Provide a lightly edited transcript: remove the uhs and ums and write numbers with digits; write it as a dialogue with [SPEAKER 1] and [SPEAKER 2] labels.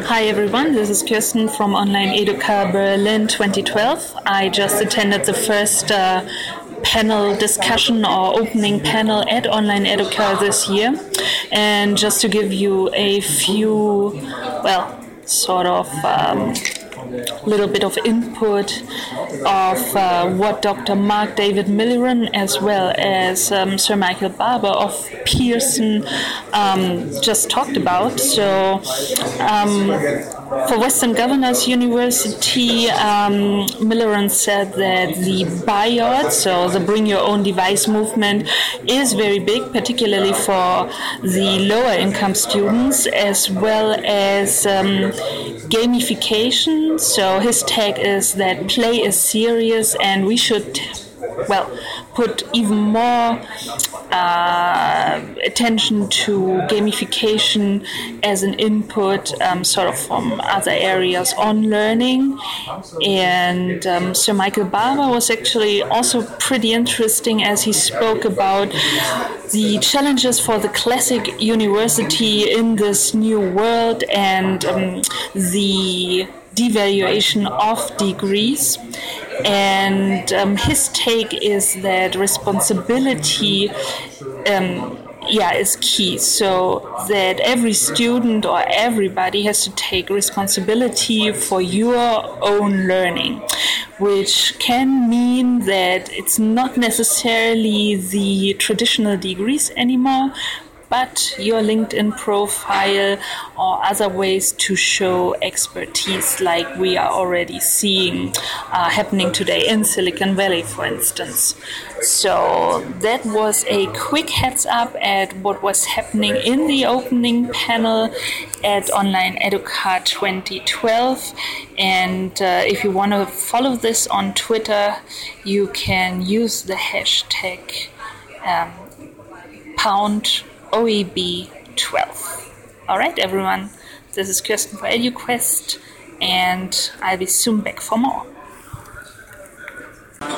[SPEAKER 1] Hi everyone, this is Kirsten from Online Educa Berlin 2012. I just attended the first panel discussion or opening panel at Online Educa this year. And just to give you a few, little bit of input of what Dr. Mark David Milliran as well as Sir Michael Barber of Pearson just talked about. So for Western Governors University, Milliran said that the BIOD, so the Bring Your Own Device movement, is very big, particularly for the lower income students, as well as gamification. So his take is that play is serious and we should put even more attention to gamification as an input from other areas on learning. And Sir Michael Barber was actually also pretty interesting as he spoke about the challenges for the classic university in this new world and the devaluation of degrees. And his take is that responsibility is key, so that every student or everybody has to take responsibility for your own learning, which can mean that it's not necessarily the traditional degrees anymore, but your LinkedIn profile or other ways to show expertise like we are already seeing happening today in Silicon Valley, for instance. So that was a quick heads up at what was happening in the opening panel at Online Educa 2012. And if you want to follow this on Twitter, you can use the hashtag #OEB12. All right, everyone. This is Kirsten for EduQuest, and I'll be soon back for more.